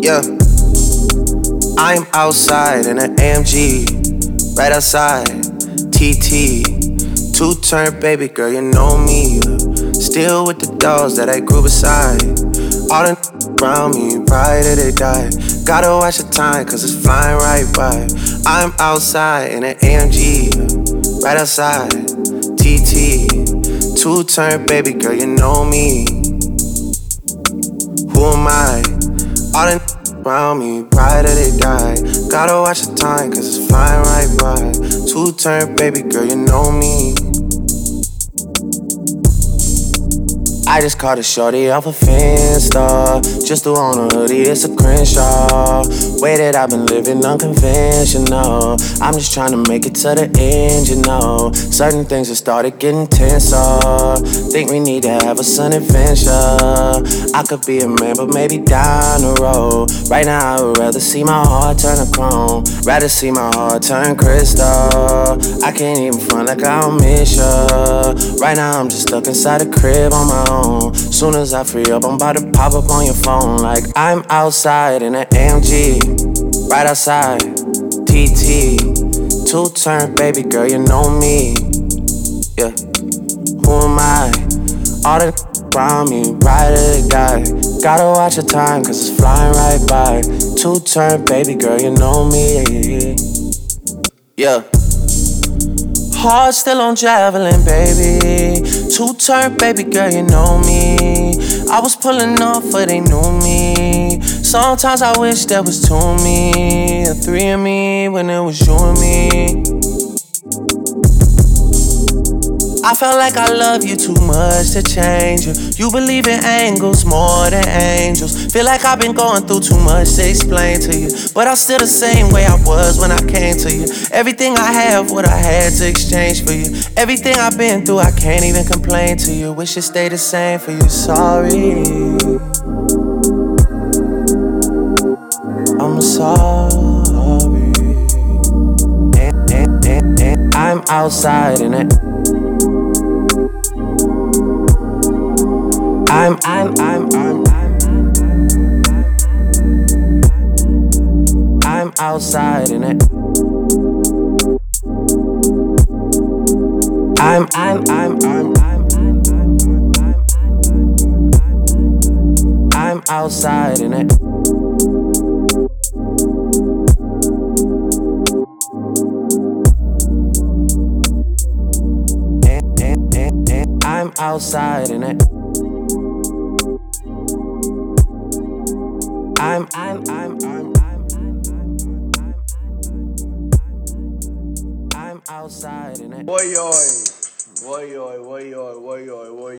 Yeah, I'm outside in an AMG, right outside, TT. Two-turn baby girl, you know me. Still with the dogs that I grew beside. All the around me, right till they die. Gotta watch the time, cause it's flying right by. I'm outside in an AMG, right outside, TT. Two-turn baby girl, you know me. Who am I? All the around me, right till they die. Gotta watch the time, cause it's flying right by. Two-turn baby girl, you know me. I just caught a shorty off a Finsta. Just threw on a hoodie, it's a Crenshaw. Way that I've been living unconventional. I'm just trying to make it to the end, you know. Certain things have started getting tenser. Think we need to have a sun adventure. I could be a man, but maybe down the road. Right now I would rather see my heart turn to chrome. Rather see my heart turn crystal. I can't even front like I don't miss ya. Right now I'm just stuck inside a crib on my own. Soon as I free up, I'm about to pop up on your phone. Like I'm outside in an AMG, right outside, TT. Two-turn baby girl, you know me. Yeah, who am I? All the around me, right till they die. Gotta watch the time, cause it's flying right by. Two-turn baby girl, you know me. Yeah. Heart still on javelin, baby. Two-turn baby girl, you know me. I was pulling off, but they knew me. Sometimes I wish there was two of me, or three of me, when it was you and me. I felt like I love you too much to change you. You believe in angles more than angels. Feel like I've been going through too much to explain to you, but I'm still the same way I was when I came to you. Everything I have, what I had to exchange for you. Everything I've been through, I can't even complain to you. Wish it stayed the same for you, sorry. I'm sorry. And I'm outside in it. I'm outside in it. I'm outside in it. I'm outside in it. I'm outside in it. Boy, boy, boy, boy, boy, boy, boy.